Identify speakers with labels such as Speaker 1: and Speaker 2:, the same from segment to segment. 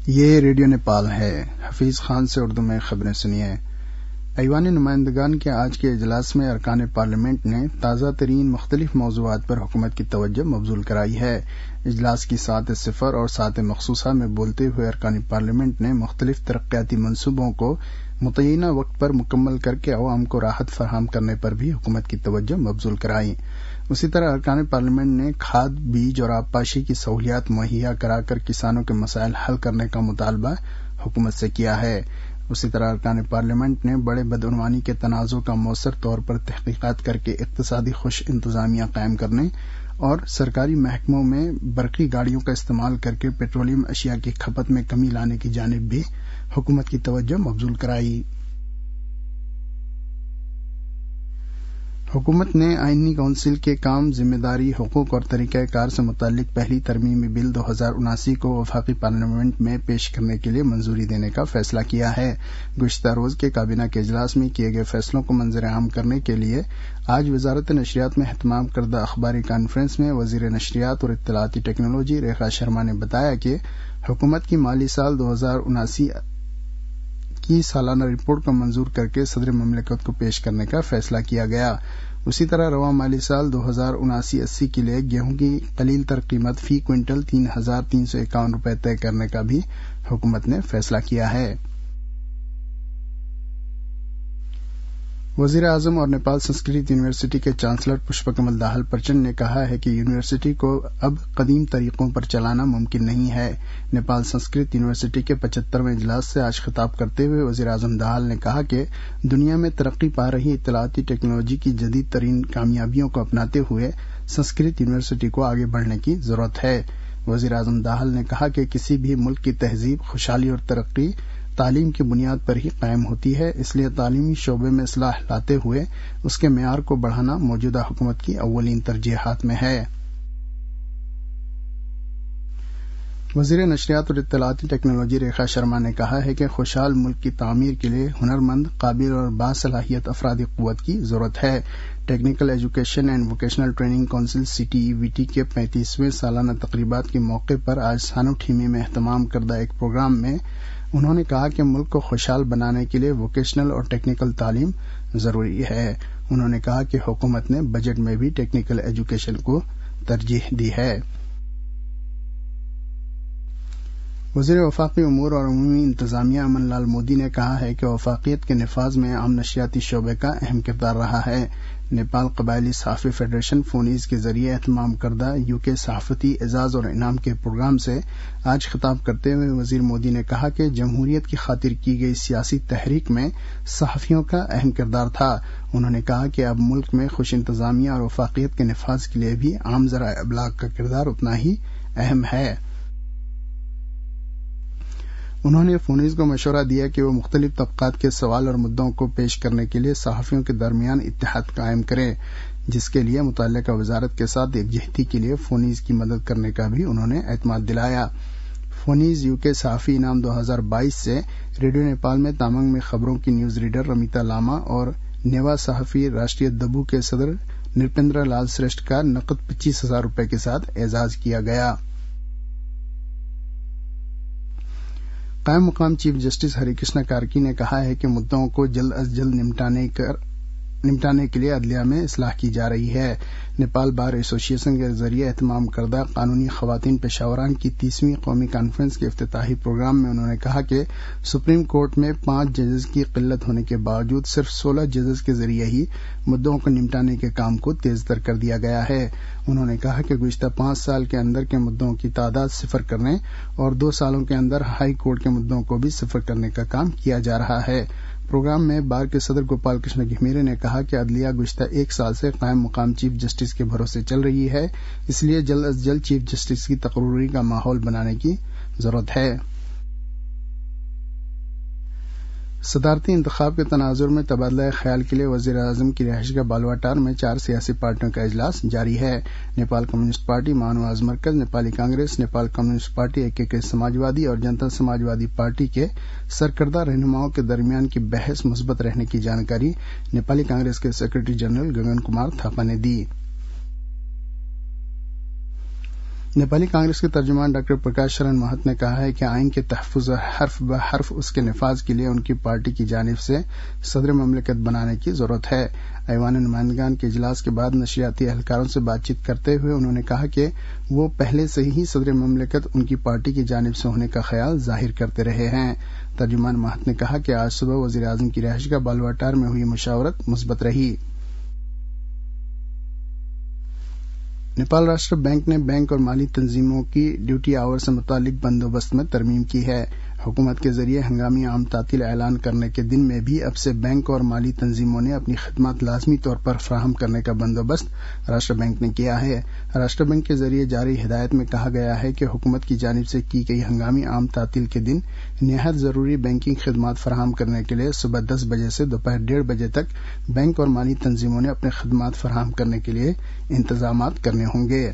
Speaker 1: یہ ریڈیو نیپال ہے۔ حفیظ خان سے اردو میں خبریں سنیے۔ ایوان نمائندگان کے آج کے اجلاس میں ارکان پارلیمنٹ نے تازہ ترین مختلف موضوعات پر حکومت کی توجہ مبذول کرائی ہے۔ اجلاس کی ساعت صفر اور ساعت مخصوصہ میں بولتے ہوئے ارکان پارلیمنٹ نے مختلف ترقیاتی منصوبوں کو متعینہ وقت پر مکمل کر کے عوام کو راحت فراہم کرنے پر بھی حکومت کی توجہ مبذول کرائی۔ اسی طرح ارکان پارلیمنٹ نے کھاد، بیج اور آبپاشی کی سہولیات مہیا کرا کر کسانوں کے مسائل حل کرنے کا مطالبہ حکومت سے کیا ہے۔ اسی طرح ارکان پارلیمنٹ نے بڑے بدعنوانی کے تنازع کا مؤثر طور پر تحقیقات کر کے اقتصادی خوش انتظامیہ قائم کرنے اور سرکاری محکموں میں برقی گاڑیوں کا استعمال کر کے پیٹرولیم اشیاء کی کھپت میں کمی لانے کی جانب بھی حکومت کی توجہ مبذول کرائی۔ حکومت نے آئینی کونسل کے کام، ذمہ داری، حقوق اور طریقہ کار سے متعلق پہلی ترمیمی بل 2079 کو وفاقی پارلیمنٹ میں پیش کرنے کے لیے منظوری دینے کا فیصلہ کیا ہے۔ گزشتہ روز کے کابینہ کے اجلاس میں کیے گئے فیصلوں کو منظر عام کرنے کے لیے آج وزارت نشریات میں اہتمام کردہ اخباری کانفرنس میں وزیر نشریات اور اطلاعاتی ٹیکنالوجی ریکھا شرما نے بتایا کہ حکومت کی مالی سال 2079 کی سالانہ رپورٹ کو منظور کر کے صدر مملکت کو پیش کرنے کا فیصلہ کیا گیا۔ اسی طرح رواں مالی سال 2079-80 کے لیے گیہوں کی قلیل تر قیمت فی کوئنٹل 3,351 روپے طے کرنے کا بھی حکومت نے فیصلہ کیا ہے۔ وزیر اعظم اور نیپال سنسکرت یونیورسٹی کے چانسلر پشپ کمل دہل پرچنڈ نے کہا ہے کہ یونیورسٹی کو اب قدیم طریقوں پر چلانا ممکن نہیں ہے۔ نیپال سنسکرت یونیورسٹی کے 75ویں اجلاس سے آج خطاب کرتے ہوئے وزیر اعظم دہل نے کہا کہ دنیا میں ترقی پا رہی اطلاعاتی ٹیکنالوجی کی جدید ترین کامیابیوں کو اپناتے ہوئے سنسکرت یونیورسٹی کو آگے بڑھنے کی ضرورت ہے۔ وزیر اعظم دہل نے کہا کہ کسی بھی ملک کی تہذیب، خوشحالی اور ترقی تعلیم کی بنیاد پر ہی قائم ہوتی ہے، اس لیے تعلیمی شعبے میں اصلاح لاتے ہوئے اس کے معیار کو بڑھانا موجودہ حکومت کی اولین ترجیحات میں ہے۔ وزیر نشریات اور اطلاعاتی ٹیکنالوجی ریکھا شرما نے کہا ہے کہ خوشحال ملک کی تعمیر کے لیے ہنرمند، قابل اور باصلاحیت افرادی قوت کی ضرورت ہے۔ Technical education and vocational training council CTEVT کے 35ویں سالانہ تقریبات کے موقع پر آج سانوٹھیمی میں اہتمام کردہ ایک پروگرام میں انہوں نے کہا کہ ملک کو خوشحال بنانے کے لیے ووکیشنل اور ٹیکنیکل تعلیم ضروری ہے۔ انہوں نے کہا کہ حکومت نے بجٹ میں بھی ٹیکنیکل ایجوکیشن کو ترجیح دی ہے۔ وزیر وفاقی امور اور عمومی انتظامیہ امن لال مودی نے کہا ہے کہ وفاقیت کے نفاذ میں عام نشریاتی شعبے کا اہم کردار رہا ہے۔ نیپال قبائلی صحافی فیڈریشن فونیز کے ذریعے اہتمام کردہ UK صحافتی اعزاز اور انعام کے پروگرام سے آج خطاب کرتے ہوئے وزیر مودی نے کہا کہ جمہوریت کی خاطر کی گئی سیاسی تحریک میں صحافیوں کا اہم کردار تھا۔ انہوں نے کہا کہ اب ملک میں خوش انتظامیہ اور وفاقیت کے نفاذ کے لیے بھی عام ذرائع ابلاغ کا کردار اتنا ہی اہم ہے۔ انہوں نے فونیز کو مشورہ دیا کہ وہ مختلف طبقات کے سوال اور مدعوں کو پیش کرنے کے لیے صحافیوں کے درمیان اتحاد قائم کریں، جس کے لیے متعلقہ وزارت کے ساتھ یکجہتی کے لیے فونیز کی مدد کرنے کا بھی انہوں نے اعتماد دلایا۔ فونیز UK صحافی انعام 2022 سے ریڈیو نیپال میں تامنگ میں خبروں کی نیوز ریڈر رمیتا لاما اور نیوا صحافی راشٹریہ دبو کے صدر نرپیندر لال سریشٹھ کا نقد 25,000 روپے کے ساتھ اعزاز کیا گیا۔ قائم مقام چیف جسٹس ہری کرشنا کارکی نے کہا ہے کہ مدعوں کو جلد از جلد نمٹانے کے لیے عدلیہ میں اصلاح کی جا رہی ہے۔ نیپال بار ایسوسی ایشن کے ذریعے اہتمام کردہ قانونی خواتین پیشاوران کی 30ویں قومی کانفرنس کے افتتاحی پروگرام میں انہوں نے کہا کہ سپریم کورٹ میں 5 ججز کی قلت ہونے کے باوجود صرف 16 ججز کے ذریعے ہی مدعوں کو نمٹانے کے کام کو تیز تر کر دیا گیا ہے۔ انہوں نے کہا کہ گزشتہ 5 سال کے اندر کے مدعوں کی تعداد صفر کرنے اور 2 سالوں کے اندر ہائی کورٹ کے مدعوں کو بھی صفر کرنے کا کام کیا جا رہا ہے۔ پروگرام میں بار کے صدر گوپال کرشن گھمیرے نے کہا کہ عدلیہ گزشتہ 1 سال سے قائم مقام چیف جسٹس کے بھروسے چل رہی ہے، اس لیے جلد از جلد چیف جسٹس کی تقرری کا ماحول بنانے کی ضرورت ہے۔ صدارتی انتخاب کے تناظر میں تبادلہ خیال کے لیے وزیر اعظم کی رہائش گاہ بالواٹار میں 4 سیاسی پارٹیوں کا اجلاس جاری ہے۔ نیپال کمیونسٹ پارٹی، مہانواز مرکز، Nepali Congress, Nepal communist party, AKK Samajwadi اور جنتا سماجوادی پارٹی کے سرکردہ رہنماؤں کے درمیان کی بحث مثبت رہنے کی جانکاری نیپالی کانگریس کے سیکرٹری جنرل گگن کمار تھاپا نے دی۔ नेपाली कांग्रेस के तर्जुमान डॉक्टर प्रकाश शरण महत ने कहा है कि आइन के तहफ़्फ़ुज़ हर्फ ब हर्फ उसके नफाज के लिए उनकी पार्टी की जानिब से सदर ममलिकत बनाने की जरूरत है। ऐवान नुमाइंदगान के इजलास के बाद नशरियाती एहलकारों से बातचीत करते हुए उन्होंने कहा कि वो पहले से ही सदर ममलिकत उनकी पार्टी की जानिब से होने का ख्याल जाहिर करते रहे हैं। तर्जुमान महत ने कहा कि आज सुबह वज़ीर आज़म की रिहाइशगाह बालवाटार में हुई मुशावरत मुस्बत रही। नेपाल राष्ट्र बैंक ने बैंक और माली तंजीमों की ड्यूटी आवर से मुतालिक बंदोबस्त में तरमीम की है। हुकूमत के जरिए हंगामी आम तातील ऐलान करने के दिन में भी अब से बैंक और माली तंजीमों ने अपनी खिदमत लाजमी तौर पर फराहम करने का बंदोबस्त राष्ट्र बैंक ने किया है। राष्ट्र बैंक के जरिए जारी हिदायत में कहा गया है कि हुकूमत की जानिब से की गई हंगामी आम तातील के दिन निहायत जरूरी बैंकिंग खिदमत फराहम करने के लिए सुबह 10 बजे से दोपहर 1:30 बजे तक बैंक और माली तंजीमों ने अपने खिदमत फराहम करने के लिए इंतजाम करने होंगे।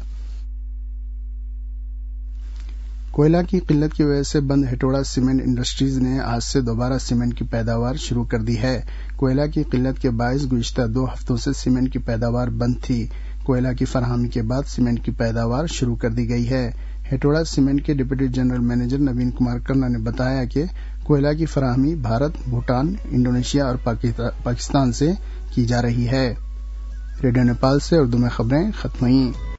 Speaker 1: कोयला की किल्लत की वजह से बंद हेटोड़ा सीमेंट इंडस्ट्रीज ने आज से दोबारा सीमेंट की पैदावार शुरू कर दी है। कोयला की किल्लत के बायस गुज़िश्ता 2 हफ्तों से सीमेंट की पैदावार बंद थी। कोयला की फराहमी के बाद सीमेंट की पैदावार शुरू कर दी गई है। हेटोड़ा सीमेंट के deputy general manager Naveen Kumar Karna ने बताया कि कोयला की फराहमी भारत, भूटान, इंडोनेशिया और पाकिस्तान से की जा रही है। रेडियो नेपाल से उर्दू में खबरें खत्म हुई।